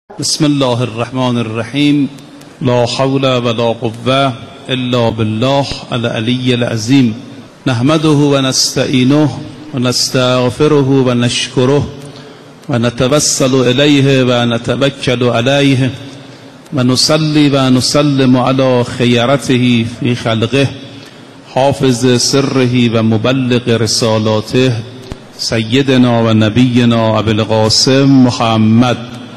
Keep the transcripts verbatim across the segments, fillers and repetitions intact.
بسم الله الرحمن الرحیم. لا حول ولا قوة الا بالله العلی العظیم. نحمده و نستعینه و نستغفره و نشکره و نتوسل الیه و نتوکل علیه و نصلی و نسلم علی خیرته فی خلقه حافظ سره و مبلغ رسالاته سیدنا و نبینا ابی القاسم محمد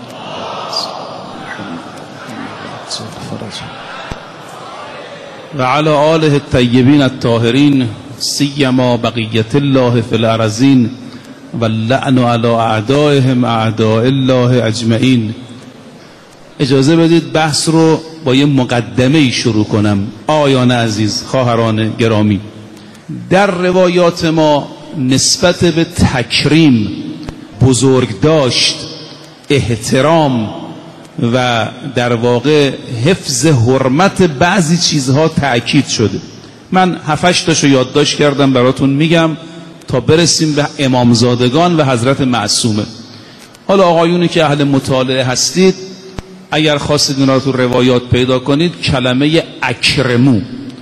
و علی آله الطیبین الطاهرین سیما بقیت الله فی الارضین و اللعن علی اعدائهم اعداء الله اجمعین. اجازه بدید بحث رو با یه مقدمه شروع کنم. آیان عزیز، خواهران گرامی، در روایات ما نسبت به تکریم، بزرگداشت، احترام و در واقع حفظ حرمت بعضی چیزها تأکید شده. من هفتش تاشو یادداشت کردم براتون میگم تا برسیم به امامزادگان و حضرت معصومه. حالا آقایونی که اهل مطالعه هستید اگر خواستید اینا رو تو روایات پیدا کنید، کلمه اکرمو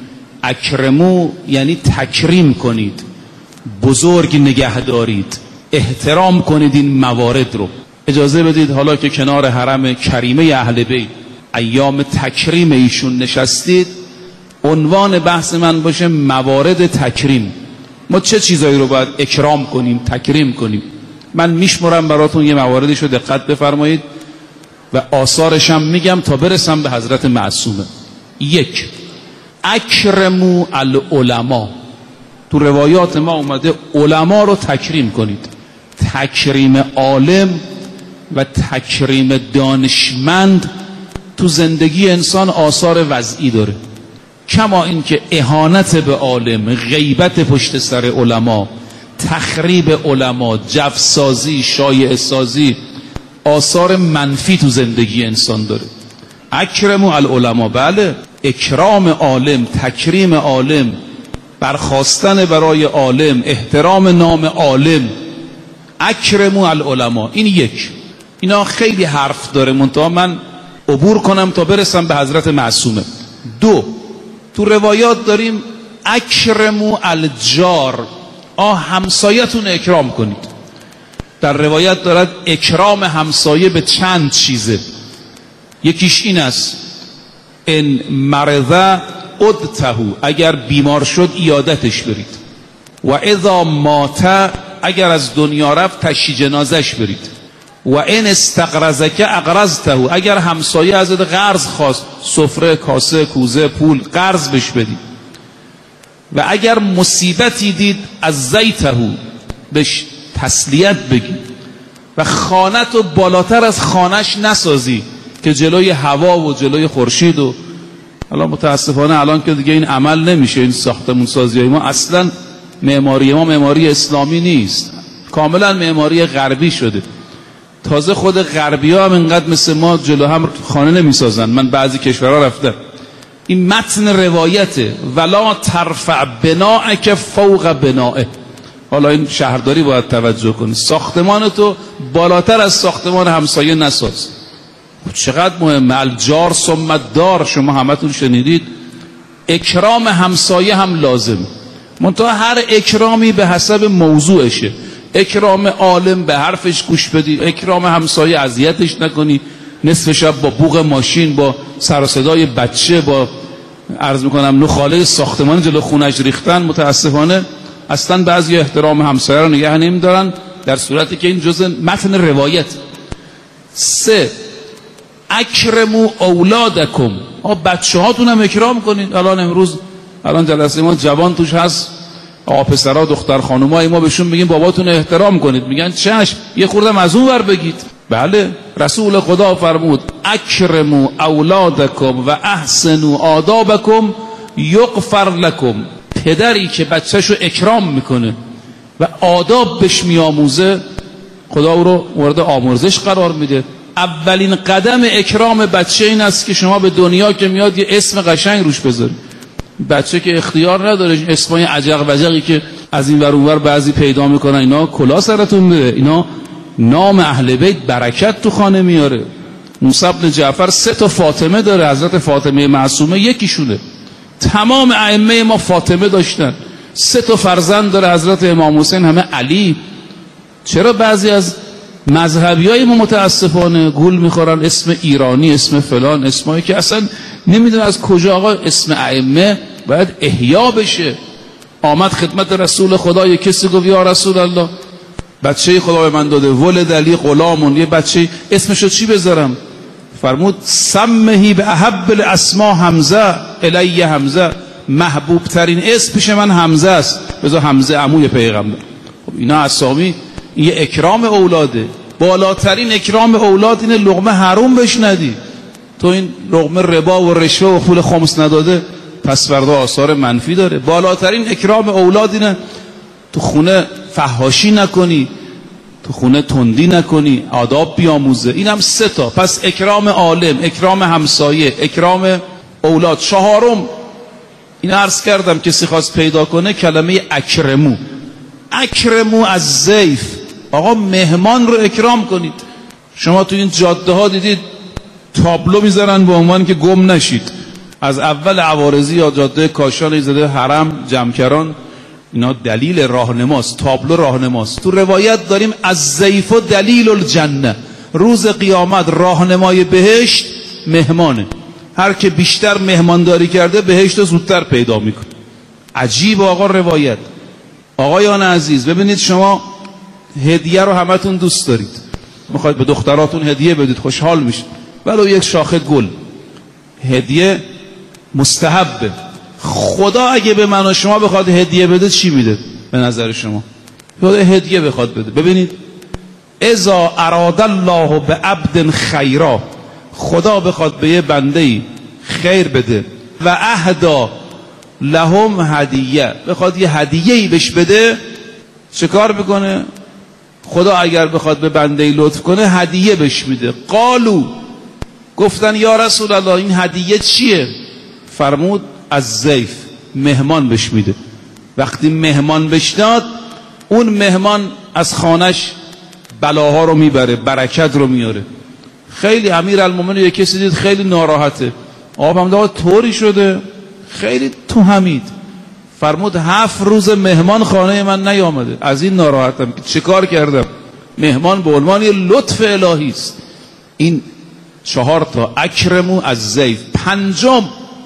اکرمو یعنی تکریم کنید، بزرگ نگه دارید، احترام کنید این موارد رو. اجازه بدید حالا که کنار حرم کریمه اهل بیت ایام تکریم ایشون نشستید، عنوان بحث من باشه موارد تکریم. ما چه چیزایی رو باید اکرام کنیم، تکریم کنیم؟ من میشمرم براتون یه مواردش رو دقت بفرمایید و آثارش هم میگم تا برسم به حضرت معصومه. یک، اکرمو العلماء. تو روایات ما اومده علما رو تکریم کنید. تکریم عالم و تکریم دانشمند تو زندگی انسان آثار وضعی داره، کما این که اهانت به عالم، غیبت پشت سر علما، تخریب علما، جفسازی، شایعه سازی آثار منفی تو زندگی انسان داره. اکرموا العلماء، بله، اکرام عالم، تکریم عالم، برخواستن برای عالم، احترام نام عالم. اکرموا العلماء، این یک. اینا خیلی حرف داره، منتها من عبور کنم تا برسم به حضرت معصومه. دو، تو روایات داریم اکرموا الجار، آه همسایتون اکرام کنید. در روایت دارد اکرام همسایه به چند چیزه. یکیش این است ان مرض عدته، اگر بیمار شد عیادتش برید. و اذا مات، اگر از دنیا رفت تشییع جنازش برید. و ان استقرضک اقرضته، اگر همسایه ازت قرض خواست، سفره، کاسه، کوزه، پول، قرض بهش بدید. و اگر مصیبتی دید از زیته، بهش تسلیت بگی. و خانت رو بالاتر از خانش نسازی که جلوی هوا و جلوی خورشید. و حالا متاسفانه الان که دیگه این عمل نمیشه، این ساختمون سازی ما اصلا معماری ما معماری اسلامی نیست، کاملا معماری غربی شده. تازه خود غربی ها هم اینقدر مثل ما جلو هم خانه نمیسازن. من بعضی کشورها رفتم، این متن روایته ولا ترفع بناءک فوق بنائه. حالا این شهرداری باید توجه کنی، ساختمان تو بالاتر از ساختمان همسایه نساز. چقدر مهمه. الجار ثم الدار، شما همتون شنیدید. اکرام همسایه هم لازم، منتها هر اکرامی به حسب موضوعشه. اکرام عالم به حرفش گوش بدی، اکرام همسایه اذیتش نکنی، نصف شب با بوق ماشین، با سر و صدای بچه، با عرض میکنم نخاله ساختمان جلو خونش ریختن. متاسفانه اصلا بعضی احترام همسایه رو نگه نمیدارن، در صورتی که این جزء متن روایت. سه، اکرموا اولادکم، آ بچه هاتون هم اکرام کنید. الان امروز الان جلسه ما جوان توش هست، آقا پسرها، دختر خانومای ما، بهشون میگیم باباتون احترام کنید، میگن چشم، یه خوردم از اون ور بگید. بله، رسول خدا فرمود اکرموا اولادکم و احسنوا آدابکم یغفر لکم. پدری که بچه‌شو اکرام میکنه و آداب بهش میآموزه، خدا او رو مورد آمرزش قرار میده. اولین قدم اکرام بچه این است که شما به دنیا که میاد یه اسم قشنگ روش بذاری. بچه که اختیار نداره، اسمای عجق وجقی که از این ور اون ور بعضی پیدا میکنن، اینا کلا سرتون میره. اینا نام اهل بیت برکت تو خانه میاره. موسی بن جعفر سه تا فاطمه داره، حضرت فاطمه معصومه یکیشونه. تمام ائمه ما فاطمه داشتن. سه تا فرزند داره حضرت امام حسین، همه علی. چرا بعضی از مذهبیای ما متاسفانه گول میخورن اسم ایرانی، اسم فلان، اسمایی که اصلا نمیدونن از کجا آقا اسم ائمه باید احیا بشه. آمد خدمت رسول خدا، یک کسی گفت یا رسول الله بچه خدا به من داده، ولد علی غلامون، یه بچه اسمشو چی بذارم؟ فرمود سمهی به احب الاسما حمزه الی حمزه، محبوب ترین اسم پیش من حمزه است، بذار حمزه عموی پیغمبر. خب اینا اسامی، این یه اکرام اولاده. بالاترین اکرام اولاد اینه لقمه حروم بهش ندی. تو این لقمه ربا و رشوه و پول خمس نداده، پس فردا آثار منفی داره. بالاترین اکرام اولاد اینه تو خونه فحاشی نکنی، تو خونه تندی نکنی، آداب بیاموزه. این هم سه تا. پس اکرام عالم، اکرام همسایه، اکرام اولاد. چهارم این عرض کردم کسی خواست پیدا کنه کلمه اکرمو. اکرمو از ضیف، آقا مهمان رو اکرام کنید. شما تو این جاده ها دیدید تابلو میذارن به عنوان که گم نشید. از اول عوارضی یا جاده کاشان زده حرم جمکران، اینا دلیل راهنماست، تابلو راهنماست. تو روایت داریم از ضیف و دلیل الجنه، روز قیامت راهنمای بهشت مهمانه. هر که بیشتر مهمانداری کرده بهشت رو زودتر پیدا میکنه. عجیب آقا روایت. آقایان عزیز ببینید، شما هدیه رو همتون دوست دارید، میخواید به دختراتون هدیه بدید، خوشحال میشید، ولو یک شاخه گل. هدیه مستحبه. خدا اگه به من و شما بخواد هدیه بده چی میده به نظر شما؟ خدا هدیه بخواد بده. ببینید اذا اراد الله به عبد خیرا، خدا بخواد به یه بنده‌ای خیر بده و اهدا لهم هدیه، بخواد یه هدیه‌ای بهش بده، چه کار میکنه؟ خدا اگر بخواد به بنده‌ای لطف کنه هدیه بهش میده. قالو، گفتن یا رسول الله این هدیه چیه؟ فرمود از ضیف، مهمان بهش میده. وقتی مهمان بهش داد، اون مهمان از خانش بلاها رو میبره، برکت رو میاره. خیلی امیرالمومنین یک کسی دید خیلی ناراحته، آقا هم داد طوری شده، خیلی تو همید. فرمود هفت روز مهمان خانه من نیامده، از این ناراحتم که چه کار کردم. مهمان به عنوان یه لطف الهی است. این چهار تا اکرمو از ضیف. پنجم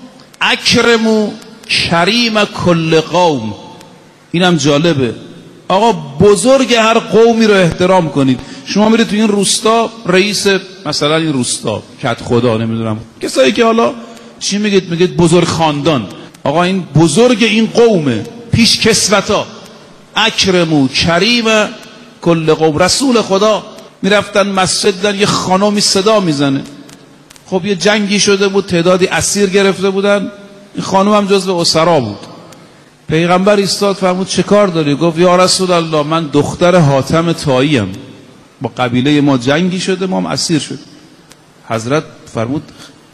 اکرمو کریم کل قوم. اینم جالبه. آقا بزرگ هر قومی رو احترام کنید. شما میرید تو این روستا، رئیس مثلا این روستا، کت خدا نمیدونم کسایی که حالا چی میگید، میگید بزرگ خاندان. آقا این بزرگ این قومه، پیش کسوتا. اکرمو کریم کل قوم. رسول خدا میرفتن مسجد، در یه خانومی صدا میزنه. خب یه جنگی شده بود، تعدادی اسیر گرفته بودن، این خانم هم جزو اسرا بود. پیغمبر ایستاد فرمود چه کار داری؟ گفت یا رسول الله من دختر حاتم طایی ام، با قبیله ما جنگی شده، ما هم اسیر شد. حضرت فرمود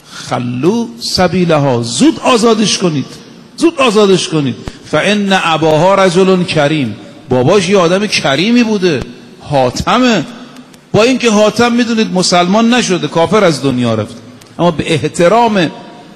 خلو سبیلها، زود آزادش کنید، زود آزادش کنید. فان اباها رجل کریم، باباش یه آدم کریمی بوده، حاتمه. با اینکه حاتم میدونید مسلمان نشده، کافر از دنیا رفت، اما به احترام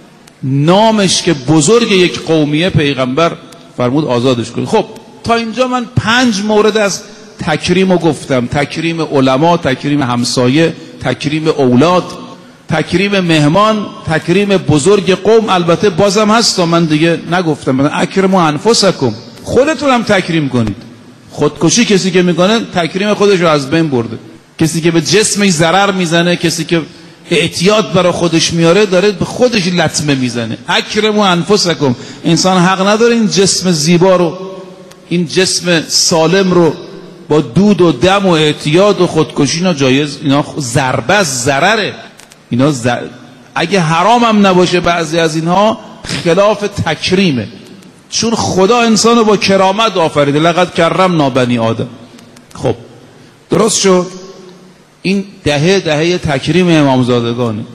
نامش که بزرگ یک قومیه، پیغمبر فرمود آزادش کنید. خب تا اینجا من پنج مورد از تکریم رو گفتم. تکریم علما، تکریم همسایه، تکریم اولاد، تکریم مهمان، تکریم بزرگ قوم. البته بازم هست، من دیگه نگفتم. من اکرموا انفسکم، خودتون هم تکریم کنید. خودکشی کسی که میکنه تکریم خودش رو از بین برده. کسی که به جسمش ضرر میزنه، کسی که اعتیاد برای خودش میاره، داره به خودش لطمه میزنه. اکرموا انفسکم. انسان حق نداره این جسم زیبا رو، این جسم سالم رو با دود و دم و اعتیاد و خودکشی ناجایز، اینا ضربه، ضرره. اینا زر... اگه حرام هم نباشه بعضی از اینها خلاف تکریمه، چون خدا انسان رو با کرامت آفریده. لقد کرمنا بنی آدم. خب درست شد. این دهه دهه تکریم امامزادگانه.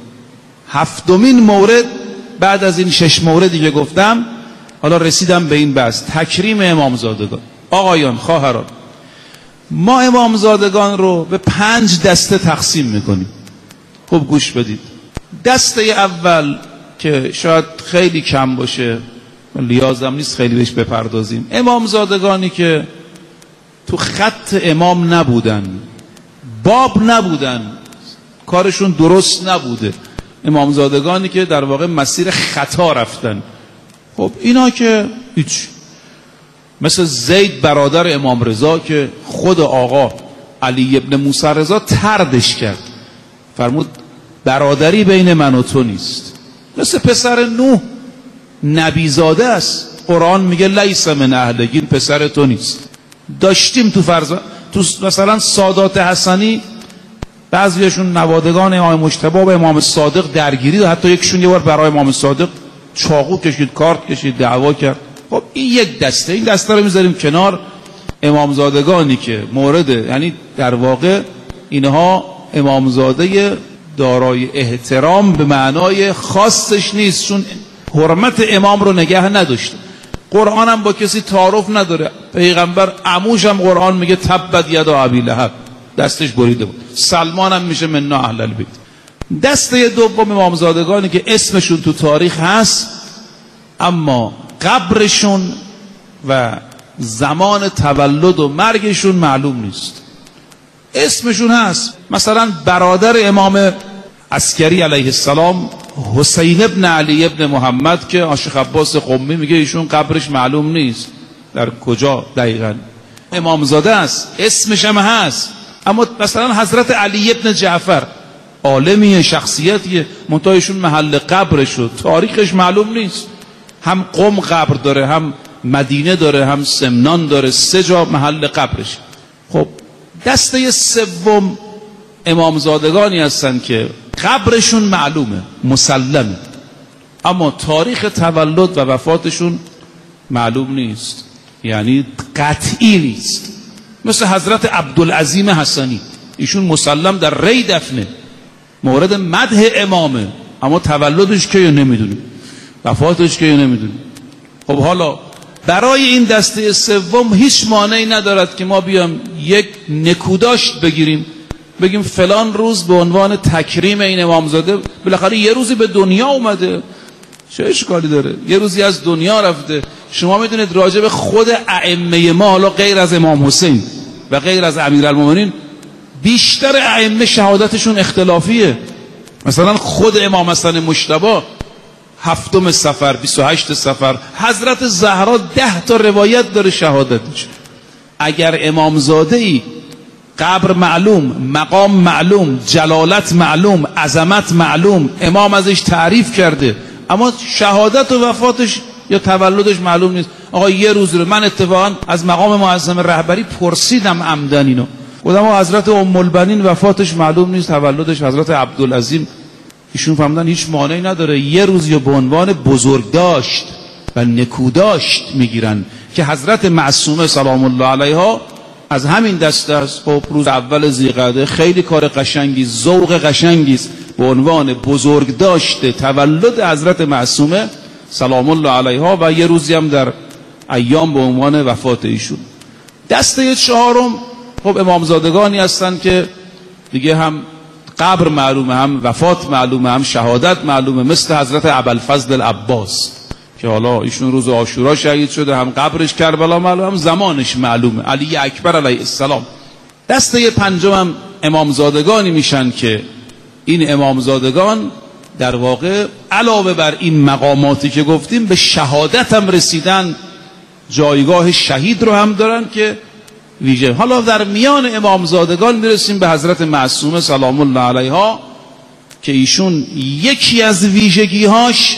هفتمین مورد بعد از این شش موردی که گفتم، حالا رسیدم به این بحث، تکریم امامزادگان. آقایان، خواهران، ما امامزادگان رو به پنج دسته تقسیم میکنیم. خوب گوش بدید. دسته اول که شاید خیلی کم باشه، لیازم نیست خیلی بهش بپردازیم، امامزادگانی که تو خط امام نبودن، باب نبودن، کارشون درست نبوده، امامزادگانی که در واقع مسیر خطا رفتن. خب اینا که هیچ، مثل زید برادر امام رضا که خود آقا علی ابن موسی رضا طردش کرد، فرمود برادری بین من و تو نیست. مثل پسر نوح، نبی زاده است، قرآن میگه لیس من اهلک، این پسر تو نیست. داشتیم تو فرض تو مثلا سادات حسنی بعضیشون نوادگان امام مجتبی و امام صادق درگیری، حتی یکشون یه بار برای امام صادق چاقو کشید، کارت کشید، دعوا کرد. خب این یک دسته، این دسته رو میذاریم کنار. امامزادگانی که مورد، یعنی در واقع اینها امامزاده دارای احترام به معنای خاصش نیست، چون حرمت امام رو نگه نداشته. قرآن هم با کسی تعارف نداره. پیغمبر عموش هم قرآن میگه تبت یدا ابی لهب، دستش بریده بود. سلمان هم میشه منا اهل البیت. دسته دوم امامزادگانی که اسمشون تو تاریخ هست اما قبرشون و زمان تولد و مرگشون معلوم نیست. اسمشون هست، مثلا برادر امام عسکری علیه السلام حسین ابن علی ابن محمد که شیخ عباس قمی میگه ایشون قبرش معلوم نیست در کجا دقیقاً. امامزاده است، اسمش هم هست، اما مثلا حضرت علی ابن جعفر عالمی، شخصیتیه، منتها ایشون محل قبرش و تاریخش معلوم نیست. هم قم قبر داره، هم مدینه داره، هم سمنان داره، سه جا محل قبرش. خب دسته سوم امامزادگانی هستن که قبرشون معلومه، مسلمه، اما تاریخ تولد و وفاتشون معلوم نیست، یعنی قطعی نیست. مثل حضرت عبدالعظیم حسنی، ایشون مسلم در ری دفنه، مورد مدح امامه، اما تولدش که نمیدونیم، وفاتش که نمیدونیم. خب حالا برای این دسته سوم هیچ مانعی ندارد که ما بیام یک نکوداشت بگیریم، بگیم فلان روز به عنوان تکریم این امامزاده، بالاخره یه روزی به دنیا اومده، چه اشکالی داره؟ یه روزی از دنیا رفته. شما میدونید راجع به خود ائمه ما، حالا غیر از امام حسین و غیر از امیرالمومنین، بیشتر ائمه شهادتشون اختلافیه. مثلا خود امام حسن مجتبی هفتم صفر، بیست و هشت صفر، حضرت زهرا ده تا روایت داره شهادتش. اگر امامزاده‌ای قبر معلوم، مقام معلوم، جلالت معلوم، عظمت معلوم، امام ازش تعریف کرده، اما شهادت و وفاتش یا تولدش معلوم نیست، آقا یه روز رو من اتفاقا از مقام معظم رهبری پرسیدم عمدن اینو، گفتم حضرت ام البنین وفاتش معلوم نیست، تولدش حضرت عبدالعظیم، ایشون فهمیدن هیچ مانعی نداره یه روز یا به عنوان بزرگداشت و نکوداشت میگیرن که حضرت معصومه سلام الله علیها از همین دسته است. خب روز اول ذی‌قعده خیلی کار قشنگی، ذوق قشنگی است، به عنوان بزرگداشت تولد حضرت معصومه سلام الله علیها و یه روزی هم در ایام به عنوان وفات ایشون. دسته چهارم خب امامزادگانی هستن که دیگه هم قبر معلومه، هم وفات معلومه، هم شهادت معلومه، مثل حضرت ابوالفضل العباس که حالا ایشون روز عاشورا شهید شده، هم قبرش کربلا معلومه، هم زمانش معلومه، علی اکبر علیه السلام. دسته پنجم هم امامزادگانی میشن که این امامزادگان در واقع علاوه بر این مقاماتی که گفتیم به شهادت هم رسیدن، جایگاه شهید رو هم دارن که ویژه. حالا در میان امامزادگان میرسیم به حضرت معصومه سلام الله علیها که ایشون یکی از ویژگی‌هاش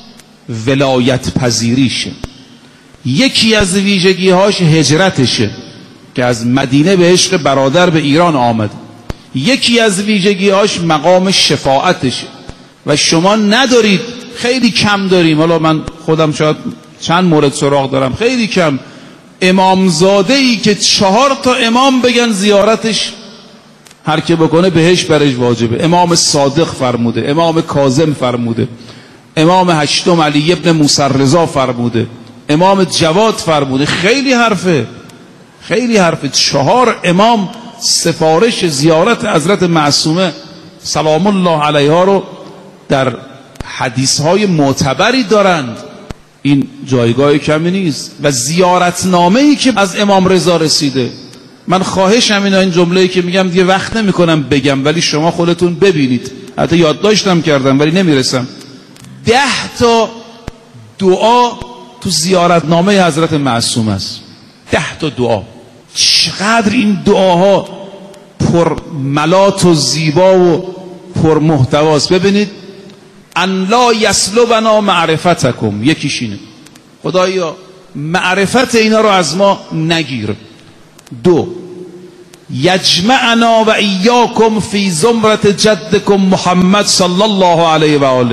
ولایت پذیریشه، یکی از ویژگی‌هاش هجرتشه که از مدینه به عشق برادر به ایران آمد، یکی از ویژگی‌هاش مقام شفاعتشه و شما ندارید، خیلی کم داریم، حالا من خودم شاید چند مورد سراغ دارم، خیلی کم امامزاده‌ای که چهار تا امام بگن زیارتش هر که بکنه بهش برش واجبه. امام صادق فرموده، امام کاظم فرموده، امام هشتم علی ابن موسی رضا فرموده، امام جواد فرموده. خیلی حرفه، خیلی حرفه. چهار امام سفارش زیارت حضرت معصومه سلام الله علیها رو در حدیث های معتبری دارند. این جایگاه کمی نیست. و زیارتنامه ای که از امام رضا رسیده، من خواهشم اینه، این جمله‌ای که میگم دیگه وقت نمی‌کنم بگم، ولی شما خودتون ببینید، حتی یادداشتم کردم ولی نمیرسم. ده تا دعا تو زیارتنامه حضرت معصوم است. ده تا دعا. چقدر این دعاها پر ملات و زیبا و پر محتواست. ببینید، ان لا یسلبنا معرفتکم، یکیش اینه، خدایا معرفت اینا رو از ما نگیر. دو، یجمعنا و ایاکم فی زمرة جدکم محمد صلی الله علیه و آله.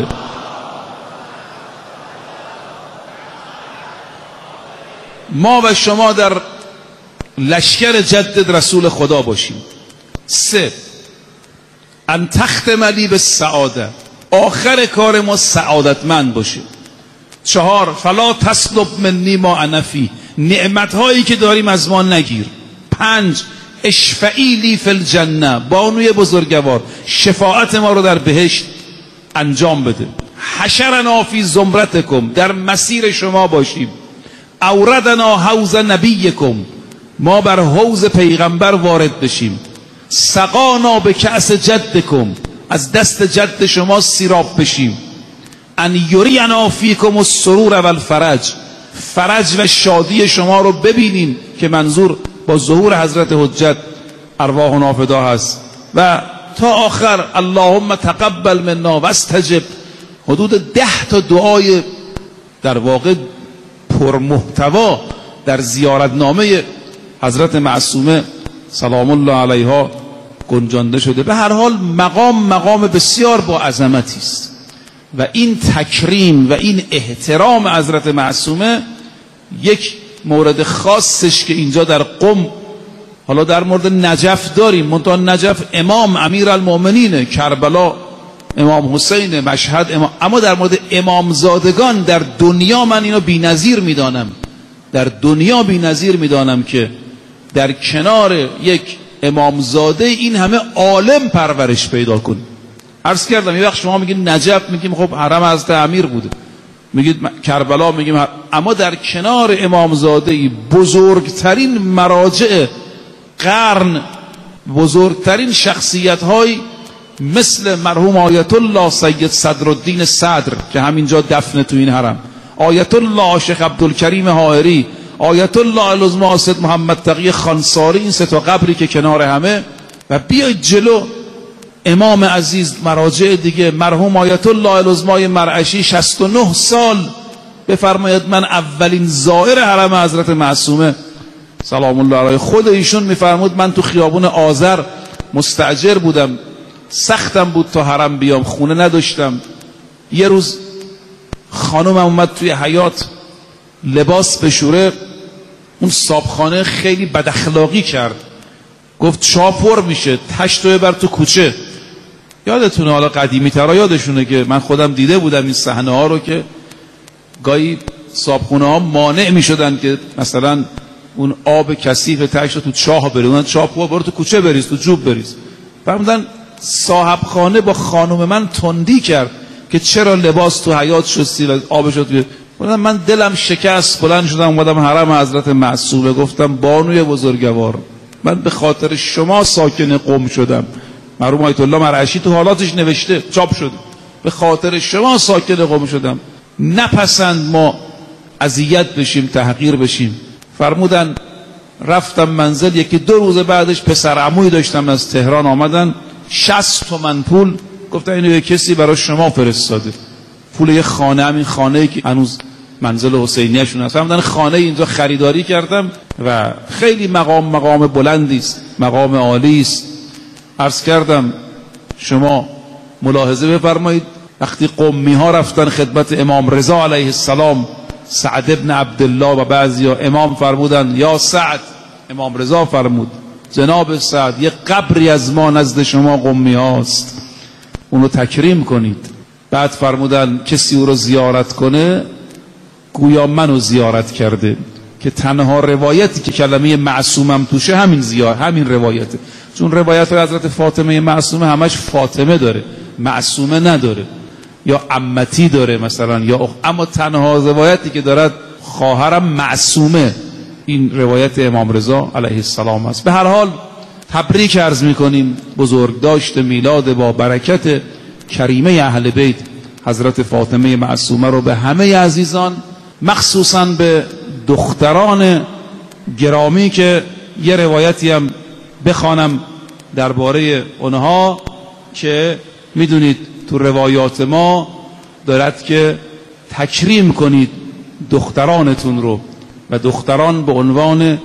ما و شما در لشکر جد رسول خدا باشیم. سه، ان تختم لی بالسعاده، آخر کار ما سعادتمند باشه. چهار، فلا تسلب منی ما انا فیه، نعمت هایی که داریم از ما نگیر. پنج، اشفعی لی فی الجنه، بانوی بزرگوار شفاعت ما رو در بهشت انجام بده. حشرنا فی زمرتکم، در مسیر شما باشیم. اوردنا حوض نبیکم، ما بر حوض پیغمبر وارد بشیم. سقانا به کأس جدکم، از دست جد شما سیراب بشیم. ان یرینا فیکم السرور و الفرج، فرج و شادی شما رو ببینیم، که منظور با ظهور حضرت حجت ارواحنا فدا هست. و تا آخر اللهم تقبل منا و استجب. حدود ده تا دعای در واقع پرمحتوا در زیارتنامه حضرت معصومه سلام الله علیها گنجانده شده. به هر حال مقام مقام بسیار با عظمتی است و این تکریم و این احترام حضرت معصومه یک مورد خاصش که اینجا در قم، حالا در مورد نجف داریم، منتها نجف امام امیرالمؤمنینه، کربلا امام حسین، مشهد امام، اما در مورد امامزادگان در دنیا من اینو بی‌نظیر میدانم، در دنیا بی‌نظیر میدانم که در کنار یک امامزاده این همه عالم پرورش پیدا کنه. عرض کردم یه وقت شما میگید نجف، میگیم خب حرم حضرت امیر بوده، میگید کربلا، میگیم، اما در کنار امامزاده بزرگترین مراجع قرن، بزرگترین شخصیت های مثل مرحوم آیت الله سید صدرالدین صدر که همینجا دفنه تو این حرم، آیت الله شیخ عبدالکریم حائری، آیت الله العظمی اسد محمد تقی خانساری، این سه تا قبری که کنار همه، و بیاید جلو امام عزیز، مراجع دیگه، مرحوم آیت الله العظمی مرعشی شصت و نه سال بفرماید من اولین زائر حرم حضرت معصومه سلام الله علیه. خود ایشون میفرمود من تو خیابون آذر مستاجر بودم، سختم بود تا حرم بیام، خونه نداشتم. یه روز خانومم اومد توی حیاط لباس بشوره، اون صابخانه خیلی بد اخلاقی کرد، گفت چا پر میشه، تشتوی بر تو کوچه. یادتونه، حالا قدیمی ترا یادشونه که من خودم دیده بودم این صحنه ها رو، که گاهی صابخونه ها مانع میشدن که مثلا اون آب کثیف تشت رو تو چاه بریزن، چا پر برو تو کوچه بریز، تو جوب بریز. فرمودن صاحب خانه با خانم من تندی کرد که چرا لباس تو حیاط شستی و آبش توی. من دلم شکست، بلند شدم اومدم حرم حضرت معصومه، گفتم بانوی بزرگوار، من به خاطر شما ساکن قم شدم. مرحوم آیت الله مرعشی تو حالاتش نوشته، چاپ شده، به خاطر شما ساکن قم شدم. نپسند ما اذیت بشیم، تحقیر بشیم. فرمودن رفتم منزل، یکی دو روز بعدش پسر عمویی داشتم از تهران آمدن، شصت تومن پول، گفتن اینو یه کسی برای شما فرستاده، پول یه خانه، همین خانه‌ای که هنوز منزل حسینیه شون هست. فرمودن خانه اینجا خریداری کردم و خیلی مقام مقام بلندی است، مقام عالی است. عرض کردم شما ملاحظه بفرمایید، وقتی قمی ها رفتن خدمت امام رضا علیه السلام، سعد ابن عبدالله و بعضیا، امام فرمودن یا سعد، امام رضا فرمود جناب سعد، یه قبری از ما نزد شما قمی هاست، اونو تکریم کنید. بعد فرمودن کسی او رو زیارت کنه گویا منو زیارت کرده. که تنها روایتی که کلمه معصومم توشه همین زیاد همین روایته، چون روایت حضرت فاطمه معصومه همش فاطمه داره، معصومه نداره، یا عمتی داره مثلا یا اخ... اما تنها روایتی که دارد خواهرم معصومه، این روایت امام رضا علیه السلام است. به هر حال تبریک عرض میکنیم بزرگداشت میلاد با برکت کریمه اهل بیت حضرت فاطمه معصومه رو به همه عزیزان، مخصوصا به دختران گرامی که یه روایتی هم بخوانم درباره اونها که میدونید تو روایات ما دارد که تکریم کنید دخترانتون رو و دختران به عنوان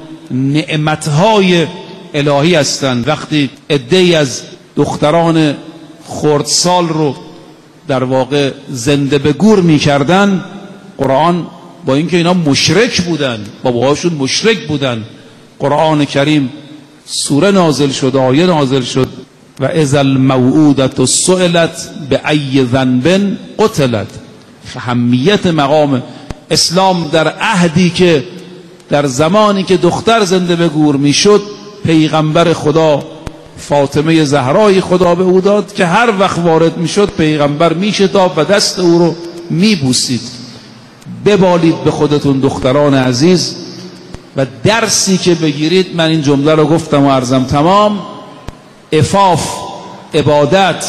نعمتهای الهی هستند. وقتی عده‌ای از دختران خردسال رو در واقع زنده به گور می‌کردن، قرآن با اینکه اینا مشرک بودن، باباهاشون مشرک بودن، قرآن کریم سوره نازل شد، آیه نازل شد و اذا الموعودة سئلت بأی ذنب قتلت. اهمیت مقام اسلام در عهدی که در زمانی که دختر زنده به گور میشد، پیغمبر خدا فاطمه زهرای خدا به او داد که هر وقت وارد میشد پیغمبر میشتاب و دست او رو میبوسید. ببالید به خودتون دختران عزیز و درسی که بگیرید، من این جمله رو گفتم و عرضم تمام، عفاف، عبادت،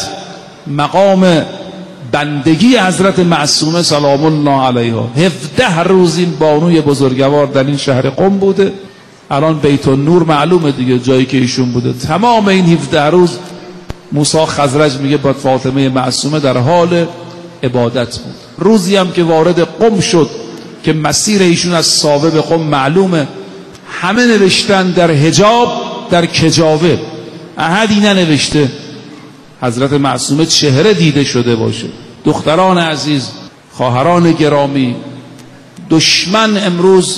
مقام بندگی حضرت معصومه سلام الله علیها. هفده روز این بانوی بزرگوار در این شهر قم بوده، الان بیت النور معلومه دیگه جایی که ایشون بوده. تمام این هفده روز موسی خزرج میگه با فاطمه معصومه در حال عبادت بود. روزی هم که وارد قم شد که مسیر ایشون از ساوه به قم معلومه، همه نوشتن در حجاب در کجاوه، احدی ننوشته حضرت معصومه چهره دیده شده باشه. دختران عزیز، خواهران گرامی، دشمن امروز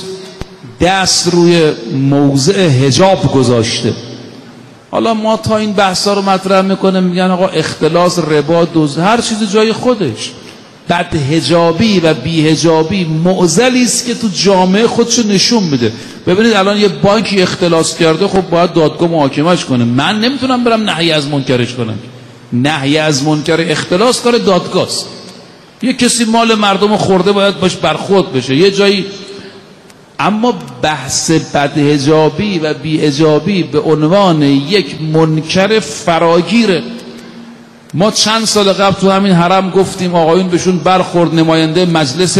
دست روی موضع حجاب گذاشته. حالا ما تا این بحثا رو مطرح میکنه میگن آقا اختلاس، ربا، دزد، هر چیز جای خودش. بد حجابی و بی حجابی معضلی است که تو جامعه خودشو نشون میده. ببینید الان یه بانکی اختلاس کرده، خب باید دادگاه محاکمش کنه. من نمیتونم برم نهی از منکرش کنم. نهی از منکر اختلاس کار دادگاه است. یه کسی مال مردم خورده باید باش برخورد بشه یه جایی. اما بحث بدحجابی و بی‌حجابی به عنوان یک منکر فراگیره. ما چند سال قبل تو همین حرم گفتیم آقایون بهشون برخورد، نماینده مجلس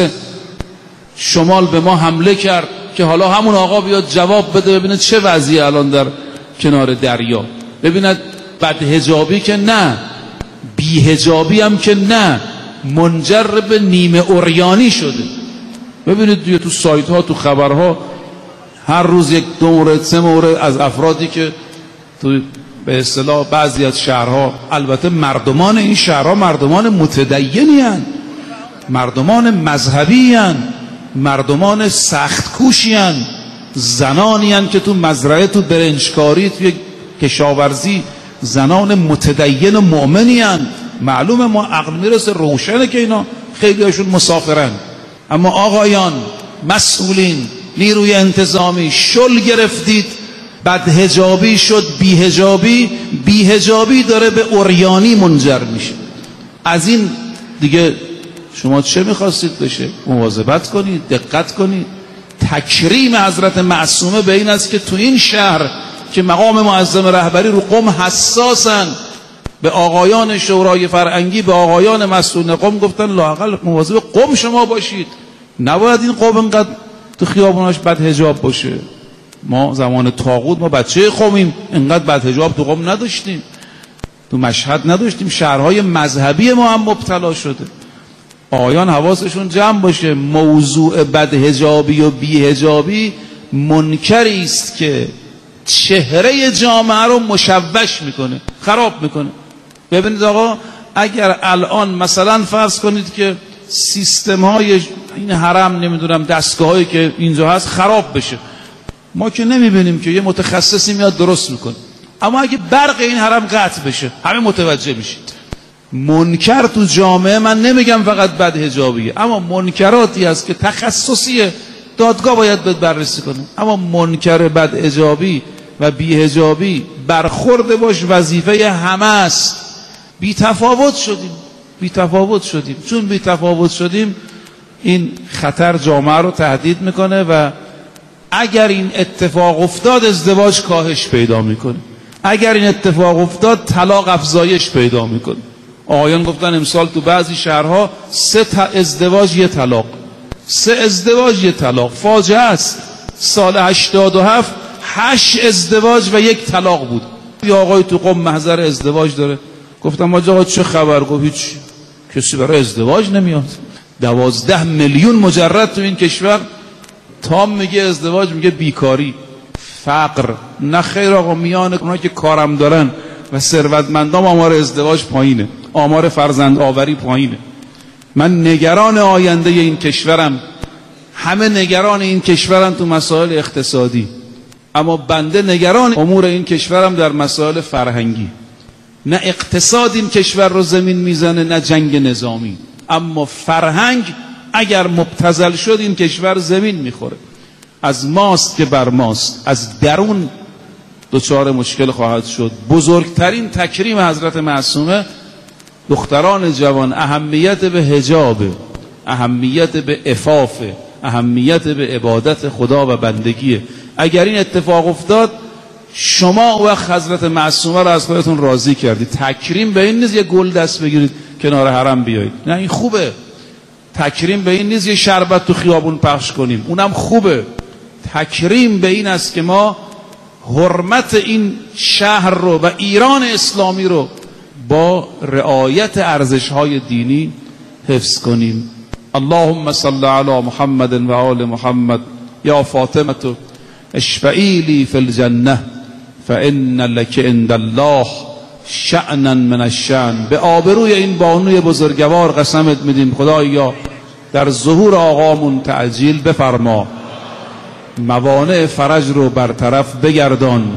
شمال به ما حمله کرد که حالا همون آقا بیاد جواب بده ببینه چه وضعیه الان در کنار دریا. ببیند بدحجابی که نه، بی‌حجابی هم که نه، منجر به نیمه عریانی شده. ببینید دیگه تو سایت ها، تو خبرها هر روز یک دو مورد سه مورد از افرادی که تو به اصطلاح بعضی از شهرها، البته مردمان این شهرها مردمان متدینی هستند، مردمان مذهبی هستند، مردمان سخت کوشی هستند، زنانی هستند که تو مزرعه، تو برنجکاری، تو کشاورزی زنان متدین و مؤمنی هستند. معلومه ما عقل میرسه روشنه که اینا خیلی هاشون مسافرن. اما آقایان مسئولین، نیروی انتظامی، شل گرفتید، بدحجابی شد بی‌حجابی، بی‌حجابی داره به عریانی منجر میشه. از این دیگه شما چه میخواستید بشه؟ مواظبت کنید، دقت کنید. تکریم حضرت معصومه به این است که تو این شهر که مقام معظم رهبری رو قم حساسن، به آقایان شورای فرهنگی، به آقایان مسئول قم گفتن لااقل مواظب قم شما باشید، نباید این قم انقدر تو خیابوناش بد حجاب باشه. ما زمان طاغوت ما بچه قمیم، انقدر بد حجاب تو قم نداشتیم، تو مشهد نداشتیم، شهرهای مذهبی ما هم مبتلا شده. آقایان حواسشون جمع باشه. موضوع بد حجابی و بی حجابی منکری است که چهره جامعه رو مشوش میکنه، خراب میکنه. ببینید آقا، اگر الان مثلا فرض کنید که سیستم های این حرم، نمیدونم دستگاه هایی که اینجا هست خراب بشه، ما که نمیبینیم که یه متخصصی میاد درست میکنه. اما اگه برق این حرم قطع بشه همه متوجه میشید. منکر تو جامعه، من نمیگم فقط بد حجابیه، اما منکراتی هست که تخصصیه، دادگاه باید بهت بررسی کنه. اما منکر بدحجابی و بی‌حجابی برخورد باش وظیفه همه است. بی تفاوت شدیم بی تفاوت شدیم چون بی تفاوت شدیم این خطر جامعه رو تهدید میکنه و اگر این اتفاق افتاد ازدواج کاهش پیدا میکنه. اگر این اتفاق افتاد طلاق افزایش پیدا میکنه. آقایان گفتن امسال تو بعضی شهرها سه تا ازدواج یه طلاق، سه ازدواج یه طلاق. فاجعه است. سال هشتاد و هفت هشت ازدواج و یک طلاق بود. یه آقای تو قم محضر ازدواج داره. گفتم آقا چه خبر؟ گفت هیچ، کسی برای ازدواج نمیاد. دوازده میلیون مجرد تو این کشور. تام میگه ازدواج، میگه بیکاری، فقر. نه خیر آقا، میان اونایی که کارم دارن و ثروتمندان آمار ازدواج پایینه، آمار فرزند آوری پایینه. من نگران آینده این کشورم. همه نگران این کشورم تو مسائل اقتصادی، اما بنده نگران امور این کشورم در مسائل فرهنگی. نه اقتصاد این کشور رو زمین میزنه، نه جنگ نظامی، اما فرهنگ اگر مبتذل شد این کشور زمین میخوره. از ماست که بر ماست، از درون دچار مشکل خواهد شد. بزرگترین تکریم حضرت معصومه دختران جوان اهمیت به حجاب، اهمیت به عفاف، اهمیت به عبادت خدا و بندگیه. اگر این اتفاق افتاد شما وقت حضرت معصومه رو از خودتون راضی کردید. تکریم به این نیست یه گل دست بگیرید کنار حرم بیایید، نه این خوبه. تکریم به این نیست یه شربت تو خیابون پخش کنیم، اونم خوبه. تکریم به این است که ما حرمت این شهر رو و ایران اسلامی رو با رعایت ارزش‌های دینی حفظ کنیم. اللهم صل علی محمد و آل محمد. یا فاطمه اشفعی لی فی الجنه فان لک عند الله شأنا من الشأن. به آبروی این بانوی بزرگوار قسمت میدیم خدایا در ظهور آقامون تعجیل بفرما، موانع فرج رو برطرف بگردان،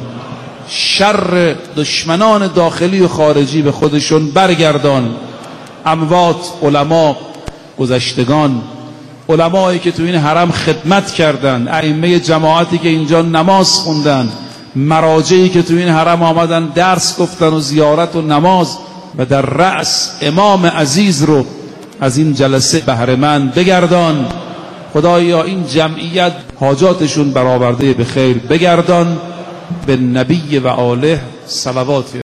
شر دشمنان داخلی و خارجی به خودشون برگردان. اموات، علما، گذشتگان، علمایی که تو این حرم خدمت کردن، ائمه جماعتی که اینجا نماز خوندن، مراجعی که تو این حرم آمدن درس گفتن و زیارت و نماز، و در رأس امام عزیز رو از این جلسه بهره‌مند بگردان. خدایا این جمعیت حاجاتشون برآورده به خیر بگردان. به نبی و آله صلوات.